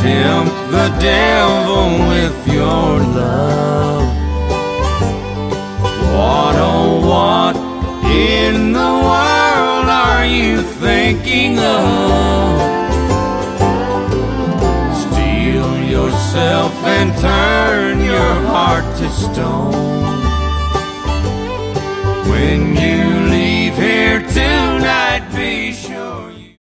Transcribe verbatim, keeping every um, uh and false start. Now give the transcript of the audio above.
tempt the devil with your love. What, oh what in the world are you thinking of? Steel yourself and turn your heart to stone. When you leave here tonight,